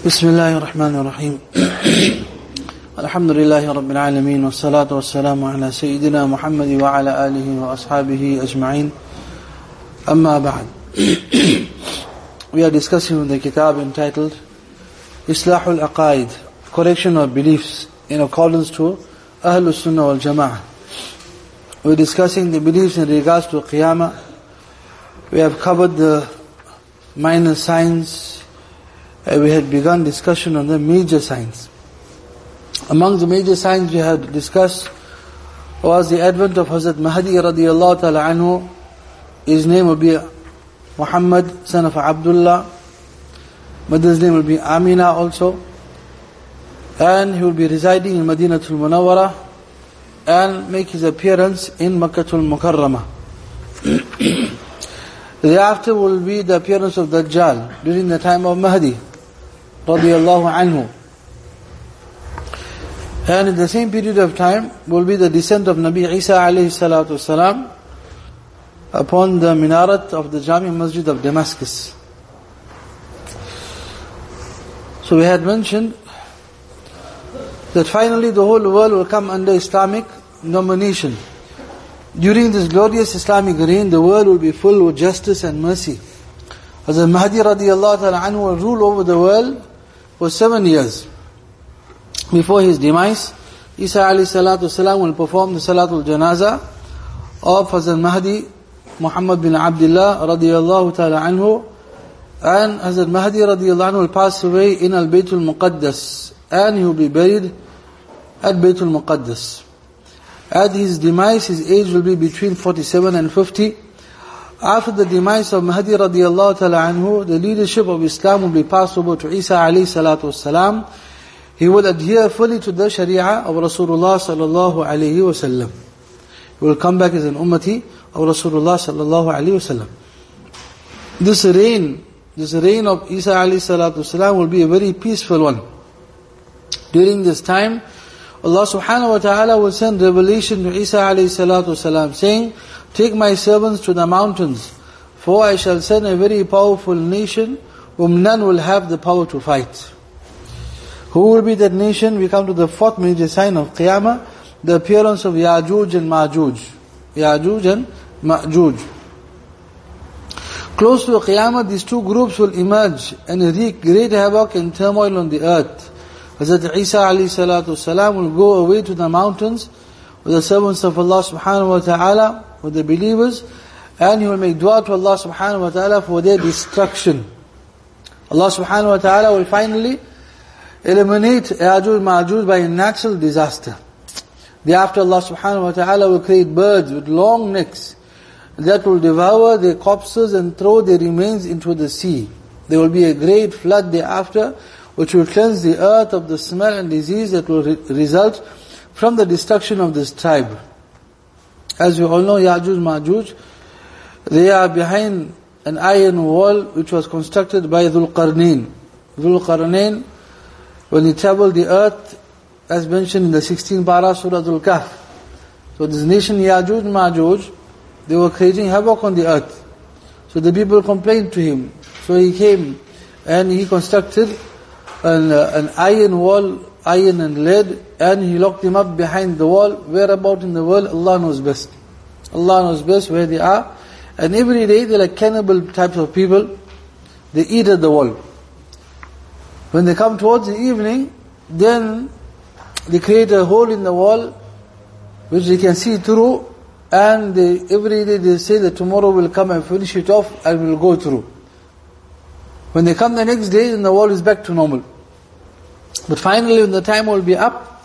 بسم الله الرحمن الرحيم الحمد لله رب العالمين والصلاة والسلام على سيدنا محمد وعلى آله وأصحابه أجمعين أما بعد. We are discussing the kitab entitled Islahul Aqaid, correction of beliefs in accordance to Ahlul Sunnah wal Jama'ah. We are discussing the beliefs in regards to Qiyamah. We have covered the minor signs. We had begun discussion on the major signs. Among the major signs we had discussed was the advent of Hazrat Mahdi radiyallahu ta'ala anhu. His name will be Muhammad, son of Abdullah. Mother's name will be Amina also. And he will be residing in Madinatul Munawwara and make his appearance in Makkatul Mukarramah. Thereafter will be the appearance of Dajjal during the time of Mahdi radiyallahu anhu. And in the same period of time will be the descent of Nabi Isa alayhi salatu wasalam upon the minaret of the Jami Masjid of Damascus. So we had mentioned that finally the whole world will come under Islamic domination. During this glorious Islamic reign, the world will be full with justice and mercy. Hazrat Mahdi radiyallahu ta'ala anhu will rule over the world for 7 years. Before his demise, Isa alayhi salatu wasalam will perform the Salatul Janaza of Hazrat Mahdi Muhammad bin Abdullah radiyallahu ta'ala anhu, and Hazrat Mahdi radiyallahu anhu will pass away in Al-Baytul Muqaddas, and he will be buried at Baytul Muqaddas. At his demise, his age will be between 47 and 50. After the demise of Mahdi radiyallahu ta'ala anhu, the leadership of Islam will be passed over to Isa alayhi salatu wasalam. He will adhere fully to the Sharia of Rasulullah sallallahu alayhi wasallam. He will come back as an ummati of Rasulullah sallallahu alayhi wasallam. This reign of Isa alayhi salatu wasalam will be a very peaceful one. During this time, Allah subhanahu wa ta'ala will send revelation to Isa alayhi salatu wasalam saying, "Take my servants to the mountains, for I shall send a very powerful nation whom none will have the power to fight." Who will be that nation? We come to the fourth major sign of Qiyamah, the appearance of Ya'juj and Ma'juj. Ya'juj and Ma'juj. Close to Qiyamah, these two groups will emerge and wreak great havoc and turmoil on the earth. Hazrat Isa alayhi salatu wasalam will go away to the mountains with the servants of Allah subhanahu wa ta'ala, with the believers, and he will make dua to Allah subhanahu wa ta'ala for their destruction. Allah subhanahu wa ta'ala will finally eliminate Ya'juj Ma'juj by a natural disaster. Thereafter Allah subhanahu wa ta'ala will create birds with long necks that will devour their corpses and throw their remains into the sea. There will be a great flood thereafter, which will cleanse the earth of the smell and disease that will result from the destruction of this tribe. As we all know, Ya'juj Ma'juj, they are behind an iron wall which was constructed by Dhul Qarnayn. Dhul Qarnayn, when he traveled the earth, as mentioned in the 16th para Surah Al-Kahf. So this nation Ya'juj Ma'juj, they were creating havoc on the earth. So the people complained to him. So he came and he constructed an iron wall, iron and lead, and he locked them up behind the wall. Whereabout in the world, Allah knows best. Allah knows best where they are. And every day they're like cannibal types of people. They eat at the wall. When they come towards the evening, then they create a hole in the wall which they can see through, and every day they say that tomorrow we'll come and finish it off and we'll go through. When they come the next day, then the wall is back to normal. But finally when the time will be up,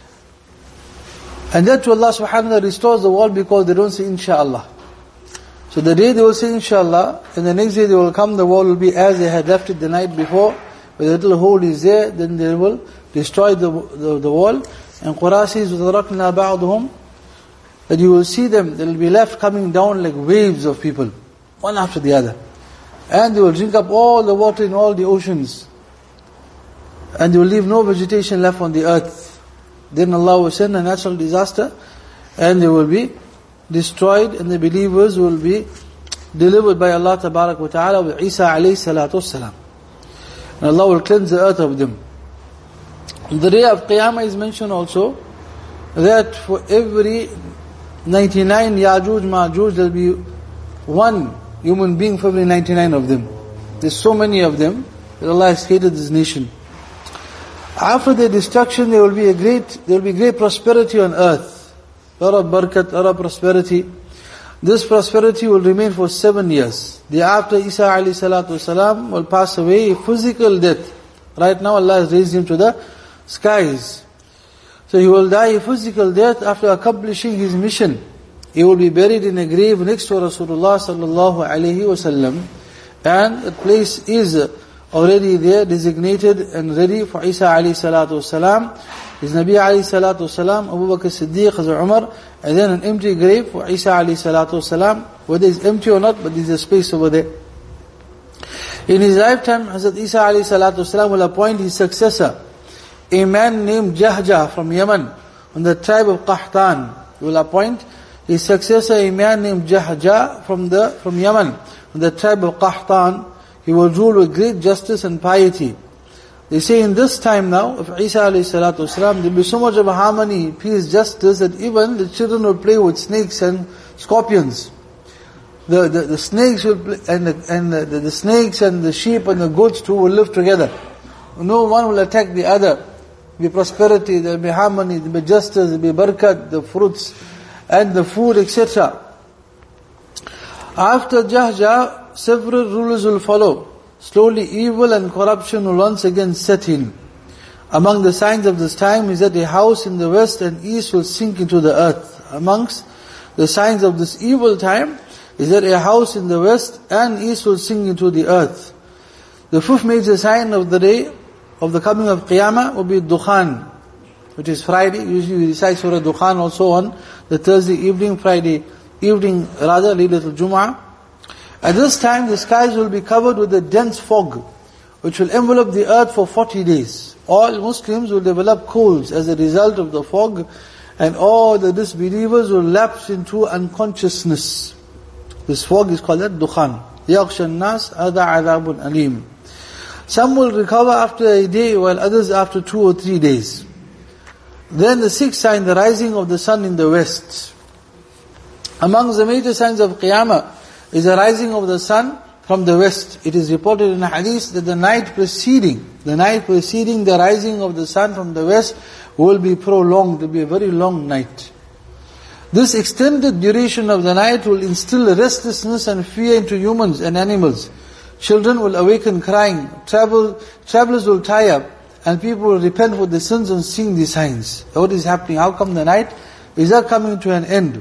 and then to Allah subhanahu wa ta'ala restores the wall because they don't say inshallah. So the day they will say inshallah, and the next day they will come, the wall will be as they had left it the night before, where the little hole is there, then they will destroy the wall. And Qur'an says, وَتَرَكْنَا بَعْضُهُمْ, that you will see them, they will be left coming down like waves of people, one after the other. And they will drink up all the water in all the oceans. And they will leave no vegetation left on the earth. Then Allah will send a natural disaster, and they will be destroyed, and the believers will be delivered by Allah tabarak wa ta'ala with Isa alayhi salatu wassalam. And Allah will cleanse the earth of them. The day of Qiyamah is mentioned also, that for every 99 Yajuj Majuj, there will be one human being for every 99 of them. There's so many of them that Allah has created this nation. After their destruction, there will be great prosperity on earth. A lot of barakat, a lot of prosperity. This prosperity will remain for 7 years. Thereafter, Isa alayhi salatu wasalam will pass away a physical death. Right now, Allah has raised him to the skies. So he will die a physical death after accomplishing his mission. He will be buried in a grave next to Rasulullah sallallahu alayhi wasallam. And the place is already there, designated and ready for Isa alayhi salatu wasalam. His Nabi alayhi salatu wasalam, Abu Bakr Siddiq, Hazrat Umar, and then an empty grave for Isa alayhi salatu wasalam. Whether it's empty or not, but there's a space over there. In his lifetime, Hazrat Isa alayhi salatu wasalam will appoint his successor, a man named Jahja from Yemen, from the tribe of Qahtan. He will appoint his successor, a man named Jahja from Yemen, from the tribe of Qahtan. He will rule with great justice and piety. They say in this time now, of Isa alayhi salatu wasalam, there will be so much of harmony, peace, justice, that even the children will play with snakes and scorpions. The snakes will play, and the snakes and the sheep and the goats too will live together. No one will attack the other. There will be prosperity, there will be harmony, there will be justice, there will be barakat, the fruits and the food, etc. After Jahja, several rulers will follow. Slowly evil and corruption will once again set in. Among the signs of this time is that a house in the west and east will sink into the earth. Amongst the signs of this evil time is that a house in the west and east will sink into the earth. The fifth major sign of the day of the coming of Qiyamah will be Dukhan, which is Friday. Usually we recite Surah Dukhan also on the Thursday evening, Friday evening rather, Laylatul Jum'ah. At this time the skies will be covered with a dense fog, which will envelop the earth for 40 days. All Muslims will develop colds as a result of the fog, and all the disbelievers will lapse into unconsciousness. This fog is called Dukhan. يَغْشَى النَّاسِ هَذَا عَذَابٌ أَلِيمٌ. Some will recover after a day, while others after 2 or 3 days. Then the sixth sign, the rising of the sun in the west. Among the major signs of Qiyamah is the rising of the sun from the west. It is reported in a hadith that the night preceding the rising of the sun from the west will be prolonged. It will be a very long night. This extended duration of the night will instill restlessness and fear into humans and animals. Children will awaken crying, travelers will tie up, and people will repent for their sins on seeing these signs. What is happening? How come the night is not coming to an end?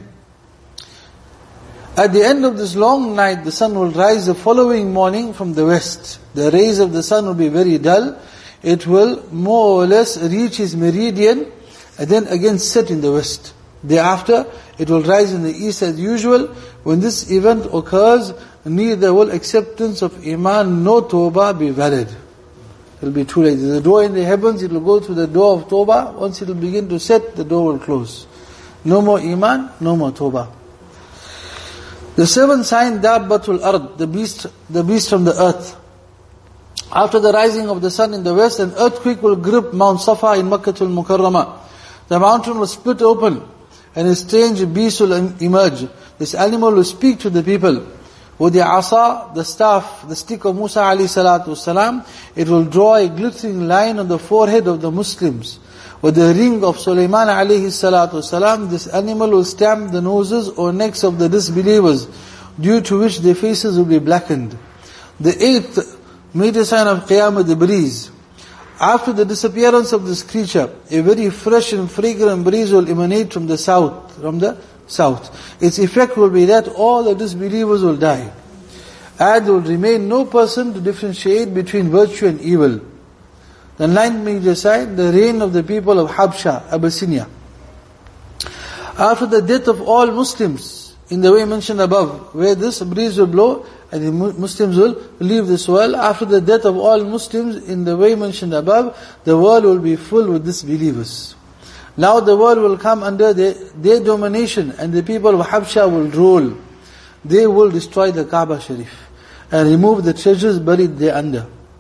At the end of this long night, the sun will rise the following morning from the west. The rays of the sun will be very dull. It will more or less reach its meridian and then again set in the west. Thereafter, it will rise in the east as usual. When this event occurs, neither will acceptance of Iman nor Tawbah be valid. It will be too late. There's a door in the heavens, it will go through the door of Tawbah. Once it will begin to set, the door will close. No more Iman, no more Tawbah. The seventh sign, Dabbatul Ard, the beast from the earth. After the rising of the sun in the west, an earthquake will grip Mount Safa in Makkatul Mukarramah. The mountain will split open, and a strange beast will emerge. This animal will speak to the people. With the asa, the staff, the stick of Musa alayhi salatu wasalam, it will draw a glittering line on the forehead of the Muslims. With the ring of Sulaiman alayhi salatu wasalam, this animal will stamp the noses or necks of the disbelievers, due to which their faces will be blackened. The eighth major sign of Qiyamah, the breeze. After the disappearance of this creature, a very fresh and fragrant breeze will emanate from the south. Its effect will be that all the disbelievers will die, and there will remain no person to differentiate between virtue and evil. The ninth major sign, the reign of the people of Habsha, Abyssinia. After the death of all Muslims, in the way mentioned above, where this breeze will blow, and the Muslims will leave this world. After the death of all Muslims, in the way mentioned above, the world will be full with disbelievers. Now the world will come under their domination, and the people of Habsha will rule. They will destroy the Kaaba Sharif and remove the treasures buried thereunder.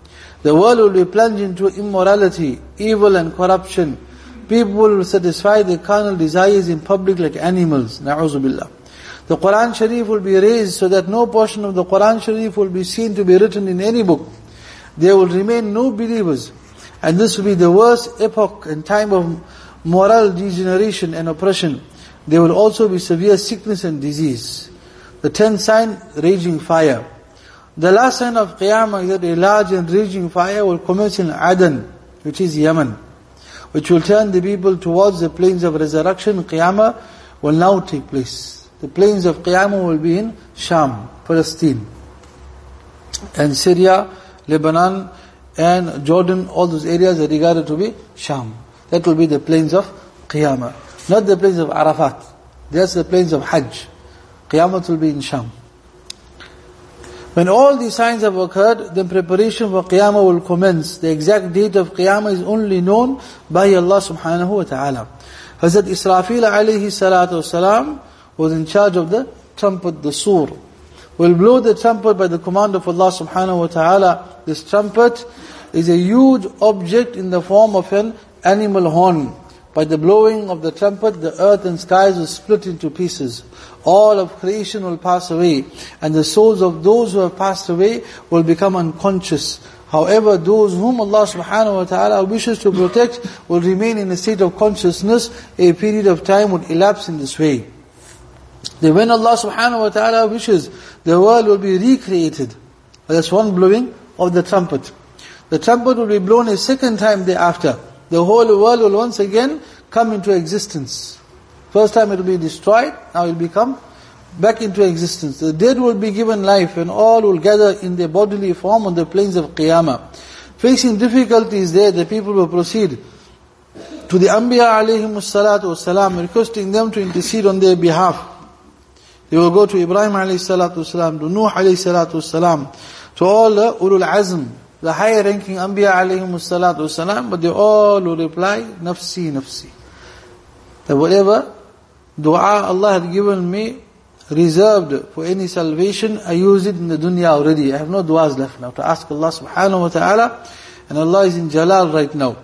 The world will be plunged into immorality, evil and corruption. People will satisfy their carnal desires in public like animals. Na'udhu billah. The Quran Sharif will be raised so that no portion of the Quran Sharif will be seen to be written in any book. There will remain no believers. And this will be the worst epoch and time of moral degeneration and oppression. There will also be severe sickness and disease. The 10th sign, raging fire. The last sign of Qiyamah is that a large and raging fire will commence in Aden, which is Yemen, which will turn the people towards the plains of resurrection. Qiyamah will now take place. The plains of Qiyamah will be in Sham, Palestine, and Syria, Lebanon, and Jordan. All those areas are regarded to be Sham. That will be the plains of Qiyamah. Not the plains of Arafat. That's the plains of Hajj. Qiyamah will be in Sham. When all these signs have occurred, then preparation for Qiyamah will commence. The exact date of Qiyamah is only known by Allah subhanahu wa ta'ala. Hazrat Israfil alayhi salatu wasalam was in charge of the trumpet, the sur. Will blow the trumpet by the command of Allah subhanahu wa ta'ala. This trumpet is a huge object in the form of an animal horn. By the blowing of the trumpet, the earth and skies will split into pieces. All of creation will pass away, and the souls of those who have passed away will become unconscious. However, those whom Allah subhanahu wa ta'ala wishes to protect will remain in a state of consciousness. A period of time would elapse in this way. Then when Allah subhanahu wa ta'ala wishes, the world will be recreated. That's one blowing of the trumpet. The trumpet will be blown a second time thereafter. The whole world will once again come into existence. First time it will be destroyed, now it will become back into existence. The dead will be given life, and all will gather in their bodily form on the plains of Qiyamah. Facing difficulties there, the people will proceed to the Anbiya alayhimus salatu wassalam, requesting them to intercede on their behalf. They will go to Ibrahim alayhi salatu wassalam, to Nuh alayhi salatu wassalam, to all the Ulul Azm, the higher ranking Anbiya alayhimus salatu wassalam, but they all will reply, Nafsi, Nafsi. That whatever dua Allah had given me, reserved for any salvation, I used it in the dunya already. I have no du'as left now to ask Allah subhanahu wa ta'ala, and Allah is in Jalal right now.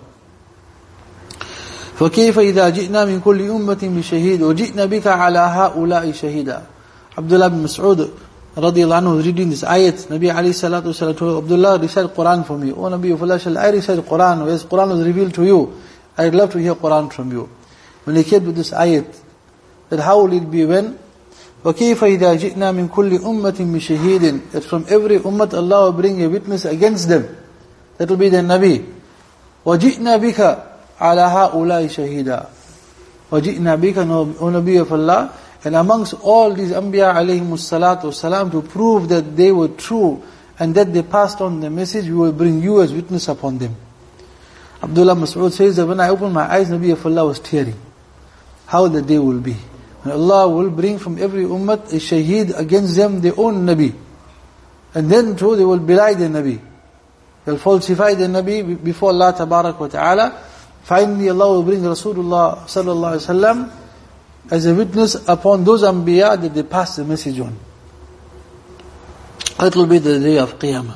فَكَيْفَ إِذَا جِئْنَا مِنْ كُلِّ أُمَّةٍ بِشَهِيدٍ وَجِئْنَا بِكَ عَلَى هَؤُلَاءِ شَهِيدًا. Abdullah bin Mas'ud radiyallahu anhu was reading this ayat. Nabi alayhi salatu wasalam told Abdullah, recite Quran for me. O Nabi of Allah, shall I recite Quran? Whereas Quran was revealed to you, I'd love to hear Quran from you. When he came with this ayat, that how will it be when? وَكَيْفَ إِذَا جِئْنَا مِنْ كُلِّ أُمَّةٍ بِشَهِيدٍ. That from every ummah Allah will bring a witness against them. That will be the Nabi. وَجِئْنَا بِكَ عَلَى هَؤُلَاءِ شَهِيدًا. وَجِئْنَا بِكَ, O Nabi of Allah, and amongst all these Anbiya alayhimus salatu wasalam, to prove that they were true and that they passed on the message, we will bring you as witness upon them. Abdullah Mas'ud says that when I opened my eyes, Nabi of Allah was tearing. How the day will be. And Allah will bring from every ummah a shaheed against them, their own Nabi. And then too they will belie the Nabi. They'll falsify the Nabi before Allah tabarak wa ta'ala. Finally Allah will bring Rasulullah sallallahu alaihi wasallam as a witness upon those Anbiya that they passed the message on. That will be the day of Qiyamah.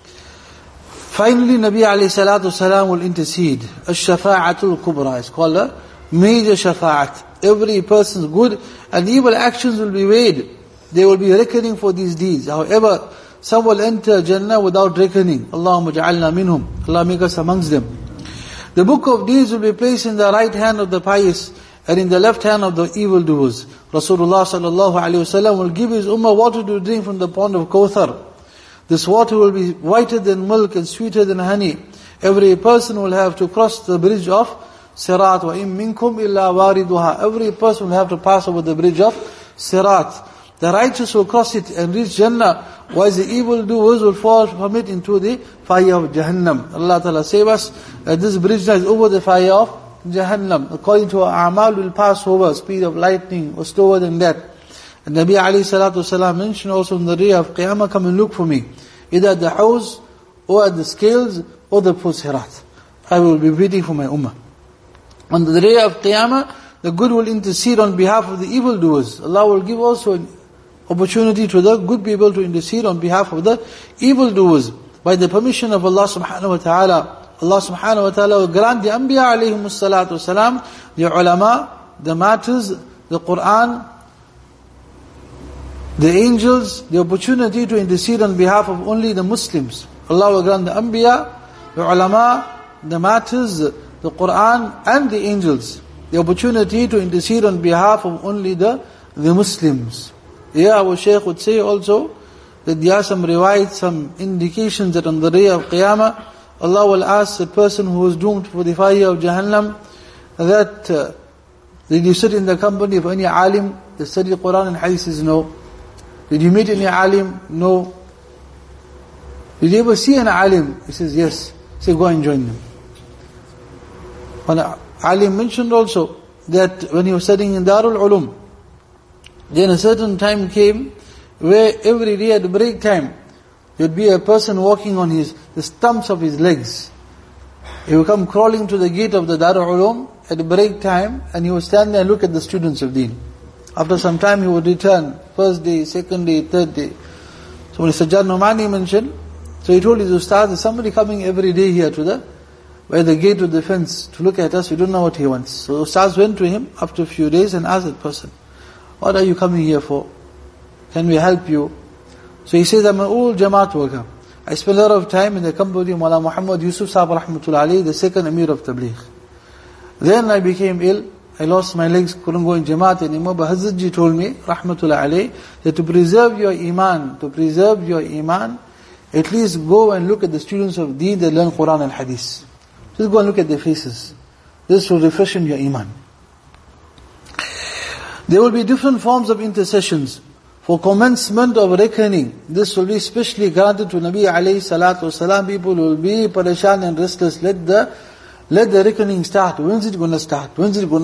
Finally Nabi alayhi salatu wasalam will intercede. Ash-shafa'atul kubra. It's called a major shafa'at. Every person's good and evil actions will be weighed. They will be reckoning for these deeds. However, some will enter Jannah without reckoning. Allahumma ja'alna minhum. Allah make us amongst them. The book of deeds will be placed in the right hand of the pious and in the left hand of the evildoers. Rasulullah sallallahu alaihi wasallam will give his ummah water to drink from the pond of Kawthar. This water will be whiter than milk and sweeter than honey. Every person will have to cross the bridge of Sirat. وَإِن مِّنكُمْ إِلَّا وَارِدُهَا. Every person will have to pass over the bridge of Sirat. The righteous will cross it and reach Jannah, whilst the evildoers will fall from it into the fire of Jahannam. Allah Ta'ala save us. This bridge is over the fire of Jahannam. According to our amal, will pass over, speed of lightning or slower than that. And Nabi alayhi salatu wasalam mentioned also in the day of Qiyamah, come and look for me. Either at the house, or at the scales, or the Sirat. I will be waiting for my ummah. On the day of Qiyamah, the good will intercede on behalf of the evildoers. Allah will give also an opportunity to the good people to intercede on behalf of the evildoers. by the permission of Allah subhanahu wa ta'ala, Allah subhanahu wa ta'ala will grant the Anbiya alayhimus salatu wasalam, the ulama, the martyrs, the Quran, the angels, the opportunity to intercede on behalf of only the Muslims. Allah will grant the Anbiya, the ulama, the martyrs, the Quran and the angels the opportunity to intercede on behalf of only the Muslims. Here our Shaykh would say also that there are some riwayat, some indications that on the day of Qiyamah, Allah will ask a person who is doomed for the fire of Jahannam that did you sit in the company of any alim that studied Quran and Hadith? He says no. Did you meet any alim? No. Did you ever see an alim? He says yes. He says go and join them. When alim mentioned also that when he was studying in Darul Ulum, then a certain time came where every day at break time there would be a person walking on the stumps of his legs. He would come crawling to the gate of the Darul Ulum at break time, and he would stand there and look at the students of Deen. After some time he would return, first day, second day, third day. So when Sajjad Nomani mentioned, so he told his Ustaz, there's somebody coming every day here by the gate of the fence to look at us, we don't know what he wants. So Ustaz went to him after a few days and asked that person, what are you coming here for? Can we help you? So he says, I'm an old Jamaat worker. I spend a lot of time in the company of Mawlana Muhammad Yusuf Sahib Rahmatullah Alayhi, the second Amir of Tabligh. Then I became ill, I lost my legs, couldn't go in Jamaat anymore, but Hazrat Ji told me, Rahmatullah Alayhi, that to preserve your Iman, at least go and look at the students of Deen that learn Quran and Hadith. Just go and look at their faces. This will refreshen your Iman. There will be different forms of intercessions. For commencement of reckoning, this will be specially granted to Nabi alayhi salatu wasalam. People will be pareshan and restless. Let the reckoning start. When's it going to start?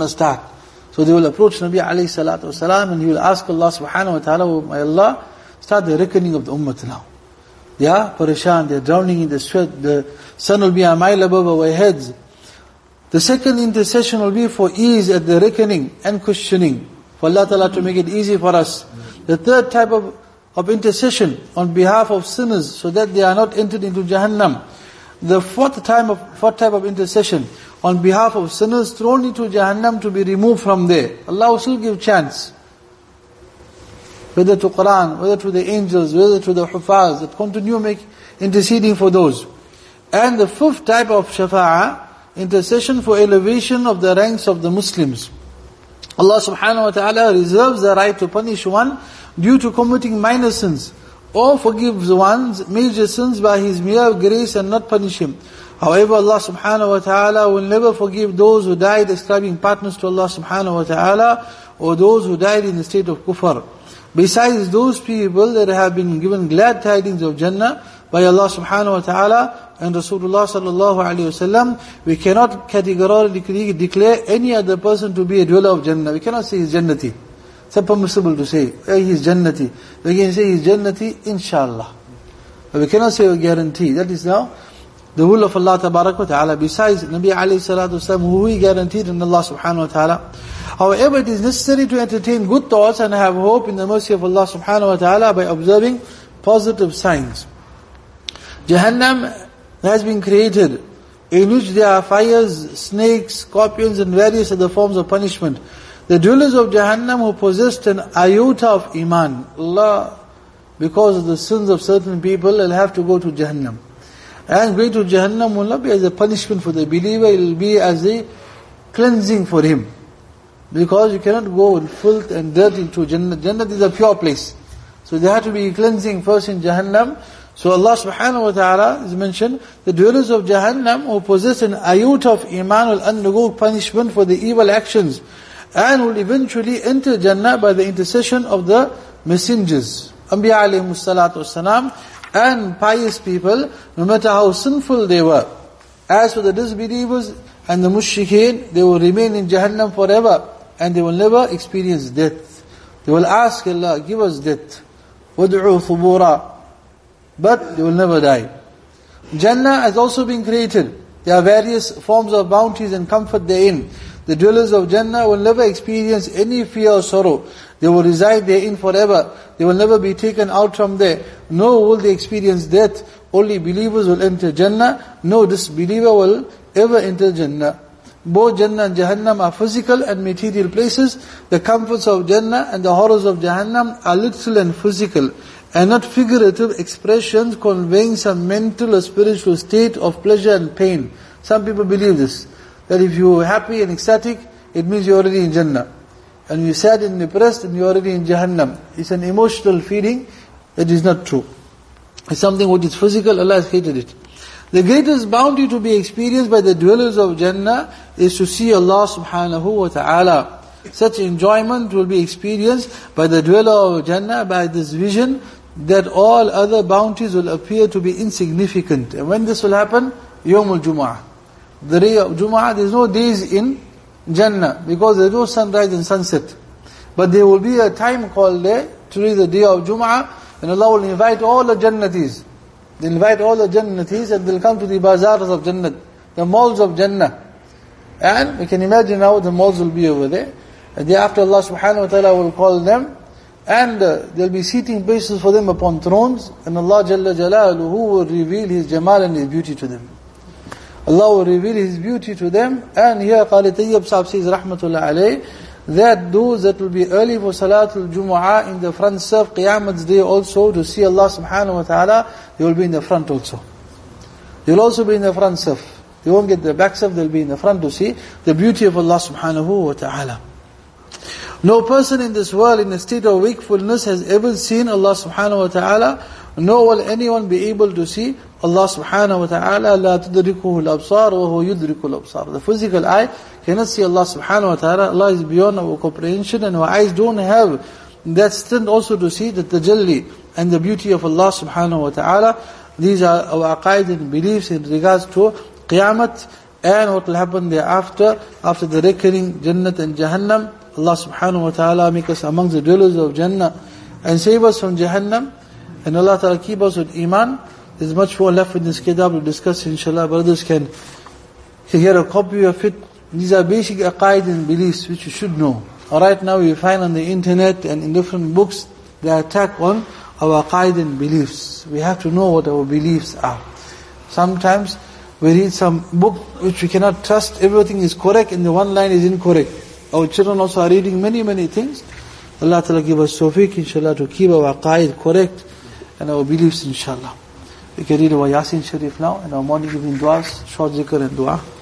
So they will approach Nabi alayhi salatu wasalam and he will ask Allah subhanahu wa ta'ala, oh my Allah, start the reckoning of the ummah now. They are pareshan, they are drowning in the sweat, the sun will be a mile above our heads. The second intercession will be for ease at the reckoning and questioning, for Allah Ta'ala to make it easy for us. The third type of intercession on behalf of sinners, so that they are not entered into Jahannam. The fourth type of intercession on behalf of sinners thrown into Jahannam to be removed from there. Allah will still give chance. Whether to Quran, whether to the angels, whether to the Hufaz, that continue interceding for those. And the fifth type of shafa'ah, intercession for elevation of the ranks of the Muslims. Allah subhanahu wa ta'ala reserves the right to punish one due to committing minor sins, or forgives one's major sins by His mere grace and not punish him. However, Allah subhanahu wa ta'ala will never forgive those who died ascribing partners to Allah subhanahu wa ta'ala, or those who died in the state of kufr. Besides those people that have been given glad tidings of Jannah by Allah subhanahu wa ta'ala and Rasulullah sallallahu alayhi wasallam, we cannot categorically declare any other person to be a dweller of Jannah. We cannot say he's Jannati. It's impermissible to say, hey, he's Jannati. We can say he's Jannati, inshallah. But we cannot say a guarantee. That is now the will of Allah tabarak wa ta'ala. Besides Nabi alayhi salatu wasallam, who we guaranteed in Allah subhanahu wa ta'ala. However, it is necessary to entertain good thoughts and have hope in the mercy of Allah subhanahu wa ta'ala by observing positive signs. Jahannam has been created, in which there are fires, snakes, scorpions and various other forms of punishment. The dwellers of Jahannam who possessed an iota of Iman, Allah, because of the sins of certain people, will have to go to Jahannam. And going to Jahannam will not be as a punishment for the believer, it will be as a cleansing for him. Because you cannot go with filth and dirt into Jannah. Jannah is a pure place. So there had to be cleansing first in Jahannam. So Allah subhanahu wa ta'ala is mentioned, the dwellers of Jahannam who possess an iota of Iman will undergo punishment for the evil actions and will eventually enter Jannah by the intercession of the messengers, Anbiya alayhimus salatu wassalam, and pious people, no matter how sinful they were. As for the disbelievers and the mushrikeen, they will remain in Jahannam forever and they will never experience death. They will ask Allah, give us death. وَدْعُوا ثُبُورًا, but they will never die. Jannah has also been created. There are various forms of bounties and comfort therein. The dwellers of Jannah will never experience any fear or sorrow. They will reside therein forever. They will never be taken out from there. Nor will they experience death. only believers will enter Jannah. No disbeliever will ever enter Jannah. Both Jannah and Jahannam are physical and material places. The comforts of Jannah and the horrors of Jahannam are literal and physical, and not figurative expressions conveying some mental or spiritual state of pleasure and pain. Some people believe this, that if you're happy and ecstatic, it means you're already in Jannah. And you're sad and depressed, and you're already in Jahannam. It's an emotional feeling that is not true. It's something which is physical, Allah has hated it. The greatest bounty to be experienced by the dwellers of Jannah is to see Allah subhanahu wa ta'ala. Such enjoyment will be experienced by the dweller of Jannah by this vision that all other bounties will appear to be insignificant. And when this will happen? Yawmul Jumu'ah. The day of Jumu'ah, there is no days in Jannah because there is no sunrise and sunset. But there will be a time called there, to the day of Jumu'ah, and Allah will invite all the Jannatis. They'll invite all the Jannatis and they'll come to the bazaars of Jannat, the malls of Jannah. And we can imagine how the malls will be over there. And thereafter Allah subhanahu wa ta'ala will call them, and there'll be seating places for them upon thrones, and Allah Jalla Jalaluhu will reveal His Jamal and His beauty to them. Allah will reveal His beauty to them. And here Qari Tayyib Sahib says rahmatullah alayh, that those that will be early for Salatul Jumu'ah in the front serve Qiyamah's day also to see Allah subhanahu wa ta'ala, they will be in the front also. They will also be in the front serve. They won't get the back serve, they'll be in the front to see the beauty of Allah subhanahu wa ta'ala. No person in this world in a state of wakefulness has ever seen Allah subhanahu wa ta'ala, nor will anyone be able to see Allah subhanahu wa ta'ala. La tudrikuhu al-absar wa huwa yudriku al-absar. The physical eye cannot see Allah subhanahu wa ta'ala. Allah is beyond our comprehension, and our eyes don't have that strength also to see the tajalli and the beauty of Allah subhanahu wa ta'ala. These are our aqaid and beliefs in regards to Qiyamah and what will happen thereafter, after the reckoning, Jannat and Jahannam. Allah subhanahu wa ta'ala make us amongst the dwellers of Jannah and save us from Jahannam. And Allah ta'ala keep us with Iman. There's much more left in this kitab to discuss, inshallah. Brothers can hear a copy of it. These are basic aqaid and beliefs which you should know. Right now you find on the internet and in different books the attack on our aqaid and beliefs. We have to know what our beliefs are. Sometimes we read some book which we cannot trust, everything is correct and the one line is incorrect. Our children also are reading many things. Allah Ta'ala give us tawfiq, inshallah, to keep our aqaid correct and our beliefs, inshallah. We can read our Yasin Sharif now and our morning evening du'as, short zikr and dua.